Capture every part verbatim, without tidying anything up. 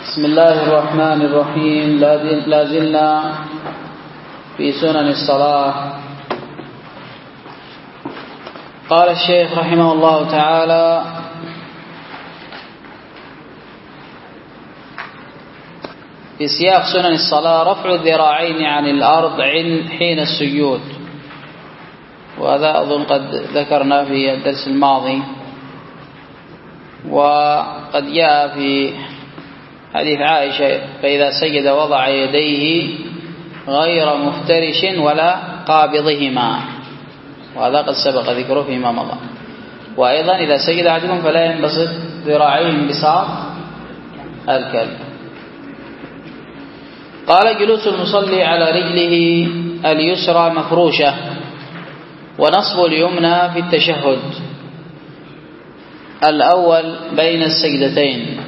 بسم الله الرحمن الرحيم. لا زلنا في سنن الصلاة. قال الشيخ رحمه الله تعالى: في سياق سنن الصلاة رفع الذراعين عن الأرض حين السجود، وهذا أظن قد ذكرنا في الدرس الماضي، وقد جاء في حديث عائشة: فإذا سجد وضع يديه غير مفترش ولا قابضهما، وهذا قد سبق ذكره فيما مضى. وأيضا إذا سجد أحدكم فلا ينبسط ذراعيه انبساط الكلب. قال: جلوس المصلي على رجله اليسرى مفروشة، ونصب اليمنى في التشهد الأول بين السجدتين.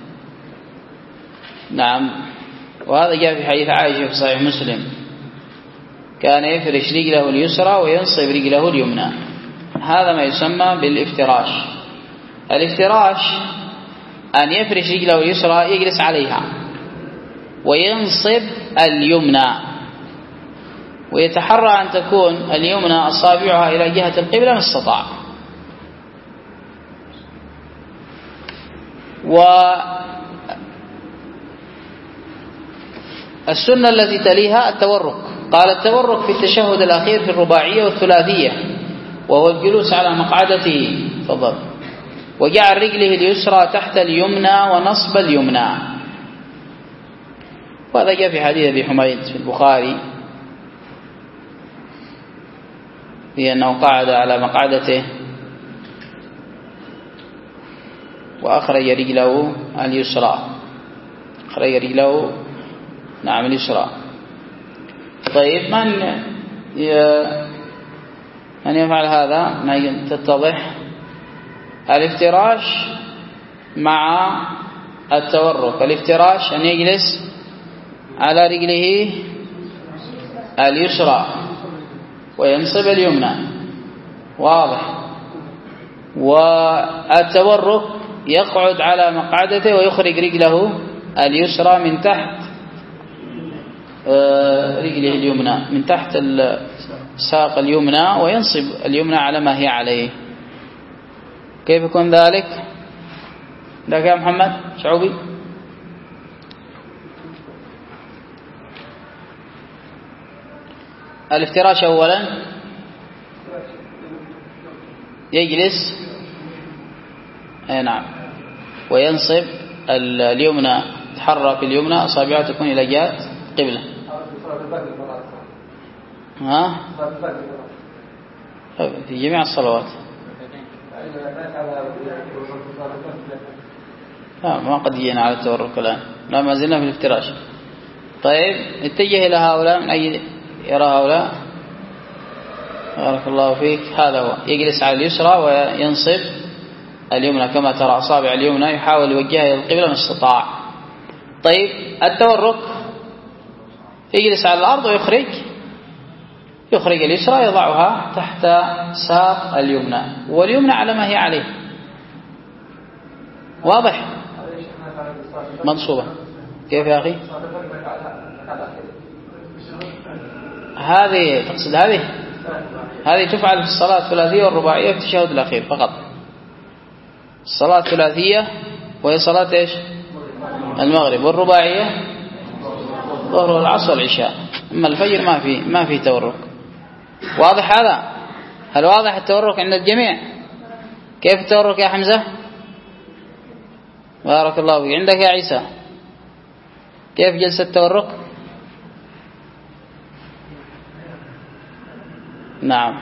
نعم، وهذا جاء في حديث عائشة في صحيح مسلم: كان يفرش رجله اليسرى وينصب رجله اليمنى. هذا ما يسمى بالافتراش. الافتراش أن يفرش رجله اليسرى يجلس عليها وينصب اليمنى، ويتحرى أن تكون اليمنى أصابعها إلى جهة القبلة ما استطاع. والسنة التي تليها التورك. قال: التورك في التشهد الأخير في الرباعية والثلاثية، وهو الجلوس على مقعدته تفضل وجعل رجله اليسرى تحت اليمنى ونصب اليمنى. وهذا جاء في حديث أبي حميد في البخاري في أنه قعد على مقعدته وأخرج رجله اليسرى أخرج رجله نعم اليسرى. طيب، من من يفعل هذا تتضح الافتراش مع التورك. الافتراش أن يجلس على رجله اليسرى وينصب اليمنى، واضح. والتورك يقعد على مقعدته ويخرج رجله اليسرى من تحت رجله اليمنى، من تحت الساق اليمنى، وينصب اليمنى على ما هي عليه. كيف يكون ذلك؟ لك يا محمد شعوبي. الافتراش أولا يجلس اي نعم وينصب اليمنى، تحرك اليمنى، أصابعها تكون إلى جهة قبلة. ها في جميع الصلوات. لا، ما قد جينا على التورك الآن، لا ما زلنا في الافتراش. طيب، اتجه إلى هؤلاء. من أي يرى هؤلاء؟ بارك الله فيك. هذا هو، يجلس على اليسرى وينصب اليمنى كما ترى أصابع اليمنى، يحاول يوجهها إلى القبلة ما استطاع. طيب، التورك يجلس على الأرض ويخرج يخرج اليسرى يضعها تحت ساق اليمنى، واليمنى على ما هي عليه، واضح؟ منصوبة. كيف يا أخي؟ هذه تقصد هذه هذه تفعل في الصلاة الثلاثية والرباعية في التشهد الأخير فقط. الصلاة الثلاثية وهي صلاة إيش؟ المغرب، والرباعية الظهر والعصر والعشاء. أما الفجر ما في ما في تورك. واضح هذا؟ هل واضح التورك عند الجميع؟ كيف التورك يا حمزة؟ بارك الله فيك. عندك يا عيسى كيف جلسة التورك؟ نعم.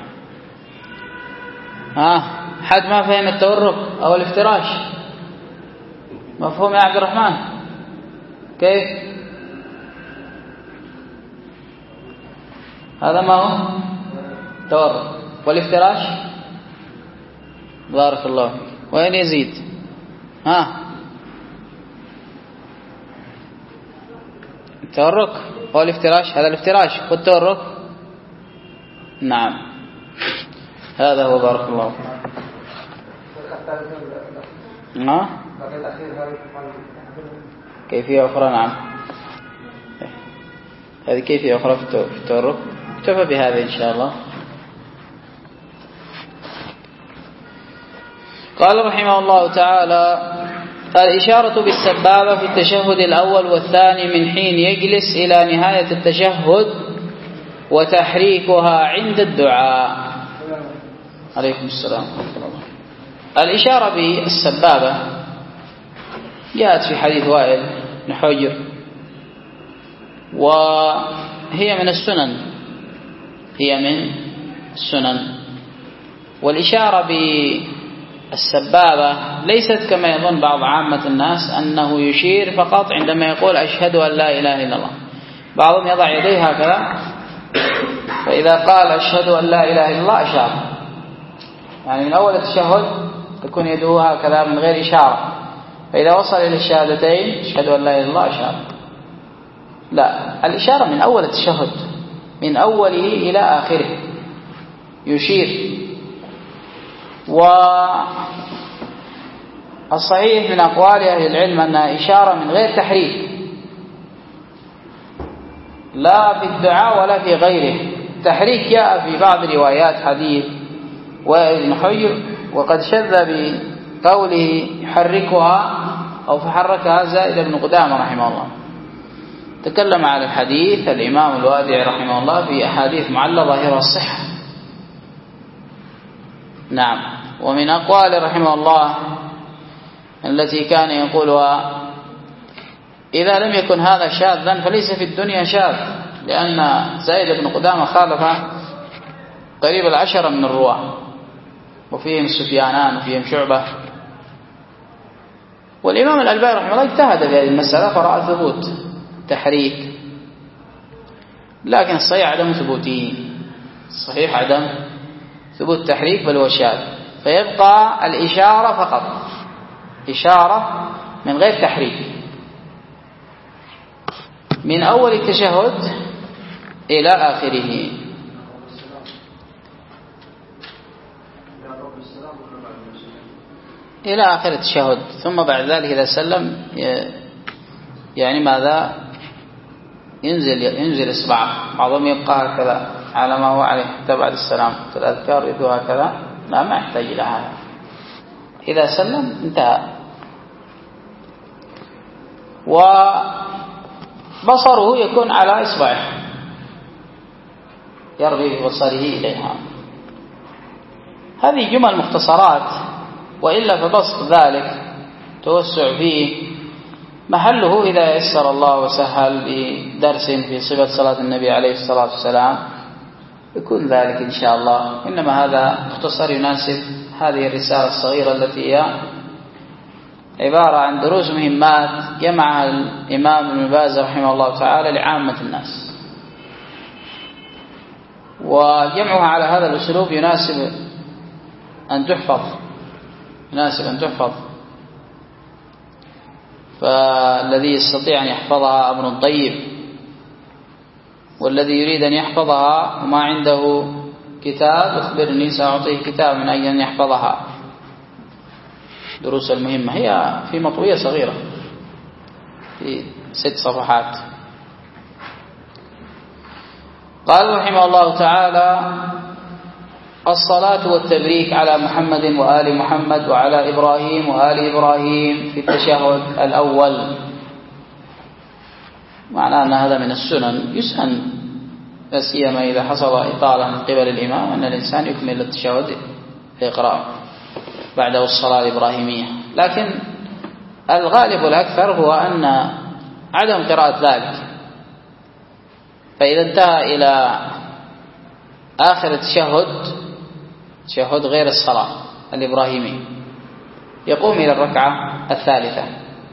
ها حد ما فهم التورك أو الافتراش؟ مفهوم يا عبد الرحمن؟ كيف هذا؟ ما هو تورك. والافتراش؟ بارك الله فيك. وين يزيد؟ ها التورك والافتراش، هذا الافتراش والتورك. نعم، هذا هو. بارك الله فيك. ها كيفية أخرى نعم، هذه كيفية أخرى في التورك. اكتفى بهذا إن شاء الله. قال رحمه الله تعالى: الإشارة بالسبابة في التشهد الأول والثاني من حين يجلس إلى نهاية التشهد، وتحريكها عند الدعاء. عليكم السلام. الإشارة بالسبابة جاءت في حديث وائل بن حجر، وهي من السنن، هي من السنن. والإشارة بالسبابة ليست كما يظن بعض عامة الناس أنه يشير فقط عندما يقول أشهد أن لا إله إلا الله. بعضهم يضع يديه هكذا، فإذا قال أشهد أن لا إله إلا الله أشار، يعني من أول التشهد تكون يده هكذا من غير إشارة، فإذا وصل إلى الشهادتين أشهد أن لا إله إلا الله أشار. لا، الإشارة من أول التشهد، من أوله إلى آخره يشير. والصحيح من أقوال أهل العلم أنها إشارة من غير تحريك، لا في الدعاء ولا في غيره. تحريك جاء في بعض روايات حديث وائل بن حجر، وقد شذ بقوله يحركها أو فحركها زائد بن قدامة رحمه الله. تكلم على الحديث الإمام الوادعي رحمه الله في أحاديث معلة ظاهرها الصحة. نعم. ومن أقوال رحمه الله التي كان يقولها: إذا لم يكن هذا شاذا فليس في الدنيا شاذ، لأن زائد بن قدامة خالف قريب العشرة من الرواة، وفيهم سفيانان وفيهم شعبة. والإمام الألباني رحمه الله اجتهد في هذه المسألة فرأى ثبوت تحريك، لكن الصحيح عدم ثبوته، الصحيح عدم ثبوت تحريك بل هو شاذ. فيبقى الإشارة فقط، إشارة من غير تحريك من أول التشهد إلى آخره. إلى آخر التشهد، ثم بعد ذلك إذا سلم يعني ماذا ينزل ينزل إصبعه، بعضهم يبقى هكذا على ما هو عليه حتى بعد السلام. الأذكار يدوها هكذا، لا ما يحتاج إلى هذا. إذا سلم انتهى. وبصره يكون على إصبعه، يرغب ببصره إليها. هذه جمل مختصرات، وإلا فبسط ذلك توسع فيه محله إذا يسر الله وسهل بدرس في صفة صلاة النبي عليه الصلاة والسلام يكون ذلك إن شاء الله. إنما هذا مختصر يناسب هذه الرسالة الصغيرة التي هي عبارة عن دروس مهمات جمعها الإمام ابن باز رحمه الله تعالى لعامة الناس، وجمعها على هذا الأسلوب يناسب أن تحفظ يناسب أن تحفظ فالذي يستطيع أن يحفظها أمر طيب، والذي يريد أن يحفظها وما عنده كتاب اخبرني سأعطيه كتاب من أجل أن يحفظها. دروس المهمة هي في مطوية صغيرة في ست صفحات. قال رحمه الله تعالى: الصلاة والتبريك على محمد وآل محمد وعلى إبراهيم وآل إبراهيم في التشهد الأول. معناه أن هذا من السنن، يسن لا سيما إذا حصل إطالة من قبل الإمام أن الإنسان يكمل التشهد يقرأ بعده الصلاة الإبراهيمية. لكن الغالب والأكثر هو أن عدم قراءة ذلك، فإذا انتهى إلى آخر التشهد، تشهد غير الصلاة الإبراهيمي، يقوم إلى الركعة الثالثة: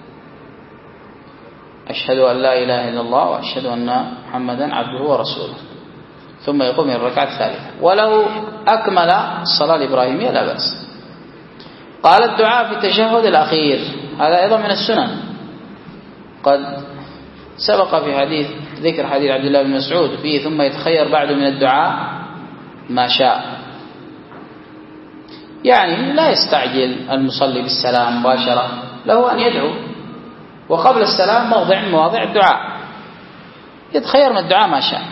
أشهد أن لا إله إلا الله وأشهد أن محمدا عبده ورسوله، ثم يقوم إلى الركعة الثالثة. ولو أكمل الصلاة الإبراهيمية لا بأس. قال: الدعاء في التشهد الأخير، هذا أيضا من السنن، قد سبق في حديث ذكر حديث عبد الله بن مسعود فيه: ثم يتخير بعد من الدعاء ما شاء. يعني لا يستعجل المصلي بالسلام مباشرة، له أن يدعو وقبل السلام موضع من مواضع الدعاء، يتخير من الدعاء ما شاء.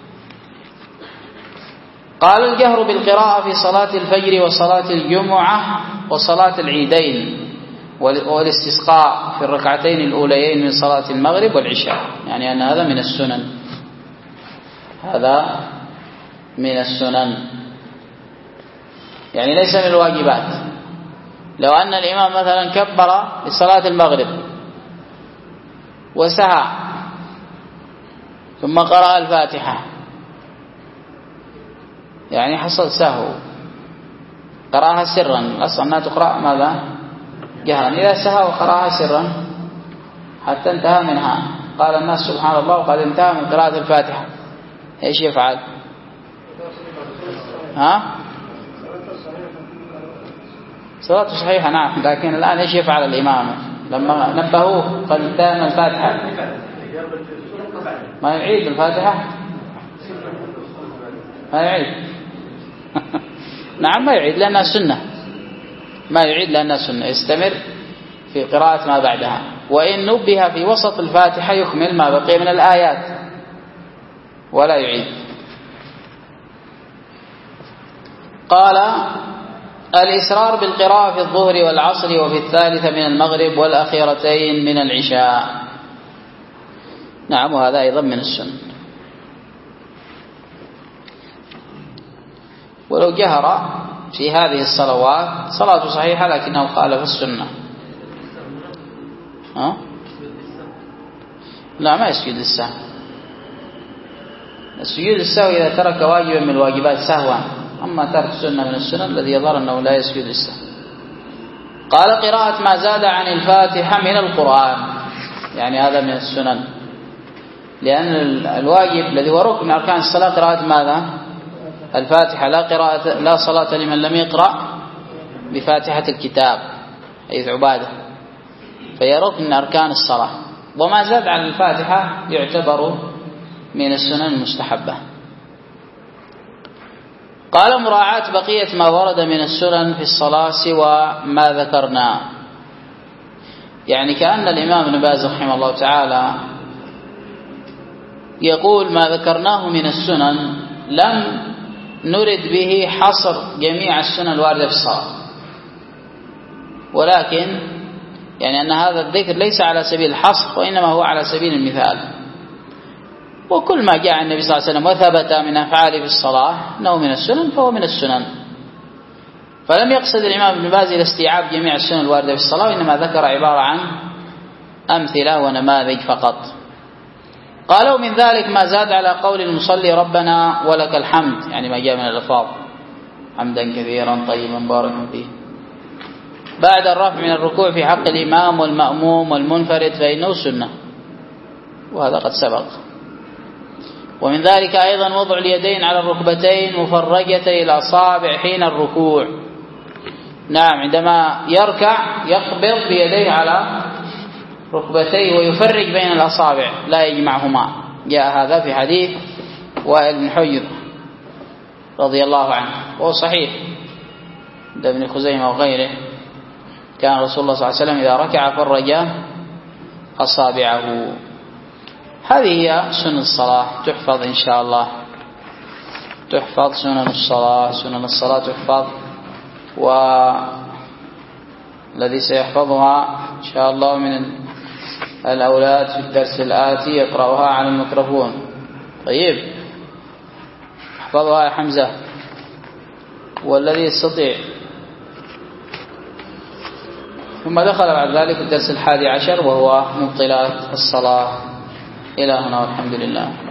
قال الجهر بالقراءة في صلاة الفجر وصلاة الجمعة وصلاة العيدين والاستسقاء في الركعتين الأوليين من صلاة المغرب والعشاء، يعني أن هذا من السنن، هذا من السنن يعني ليس من الواجبات. لو أن الإمام مثلا كبر لصلاة المغرب وسهى ثم قرأ الفاتحة، يعني حصل سهو، قرأها سرا، الأصل أنها تقرأ ماذا؟ جهرا. إذا سهى وقرأها سرا حتى انتهى منها، قال الناس سبحان الله وقد انتهى من قراءة الفاتحة، ايش يفعل؟ ها؟ صلاة صحيحة نعم، لكن الآن ايش يفعل الإمام لما نبهوه قد انتهى من الفاتحة؟ ما يعيد الفاتحة؟ ما يعيد نعم ما يعيد لأنها سنة، ما يعيد لأنها سنة، يستمر في قراءة ما بعدها، وإن نبه في وسط الفاتحة يكمل ما بقي من الآيات ولا يعيد. قال الإسرار بالقراءة في الظهر والعصر وفي الثالثة من المغرب والأخيرتين من العشاء، نعم وهذا أيضا من السنة. ولو جهر في هذه الصلوات صلاة صحيحة لكنه خالف السنة. ها؟ لا ما يسجد للسهو، السجود السهو إذا ترك واجبا من الواجبات سهوا، أما ترك سنة من السنن الذي يظهر أنه لا يسجد للسهو. قال قراءة ما زاد عن الفاتحة من القرآن، يعني هذا من السنن، لأن الواجب الذي هو ركن من أركان الصلاة قراءة ماذا؟ الفاتحة، لا قراءة لا صلاة لمن لم يقرأ بفاتحة الكتاب حيث عبادة، فهي ركن من أركان الصلاة، وما زاد عن الفاتحة يعتبر من السنن المستحبة. قال مراعاة بقية ما ورد من السنن في الصلاة سوى ما ذكرنا، يعني كأن الإمام ابن باز رحمه الله تعالى يقول ما ذكرناه من السنن لم نرد به حصر جميع السنن الواردة في الصلاة، ولكن يعني أن هذا الذكر ليس على سبيل الحصر وإنما هو على سبيل المثال، وكل ما جاء النبي صلى الله عليه وسلم وثبت من أفعاله في الصلاة أنه من السنن فهو من السنن، فلم يقصد الإمام ابن باز إلى استيعاب جميع السنن الواردة في الصلاة، وإنما ذكر عبارة عن أمثلة ونماذج فقط. قالوا من ذلك ما زاد على قول المصلي ربنا ولك الحمد، يعني ما جاء من الألفاظ حمدا كثيرا طيبا باركا فيه بعد الرفع من الركوع في حق الإمام والمأموم والمنفرد فإنه سنة، وهذا قد سبق. ومن ذلك أيضا وضع اليدين على الركبتين مفرجتي الأصابع حين الركوع، نعم عندما يركع يقبض بيديه على ركبتيه ويفرج بين الأصابع لا يجمعهما، جاء هذا في حديث وائل بن حجر رضي الله عنه وهو صحيح عند ابن خزيمة وغيره، كان رسول الله صلى الله عليه وسلم إذا ركع فرج أصابعه. هذه هي سنن الصلاة، تحفظ إن شاء الله، تحفظ سنن الصلاة، سنن الصلاة تحفظ، والذي سيحفظها إن شاء الله من الأولاد في الدرس الآتي يقرأها على الميكروفون. طيب احفظها يا حمزة، والذي يستطيع. ثم دخل بعد ذلك الدرس الحادي عشر وهو مبطلات الصلاة. إلى هنا والحمد لله.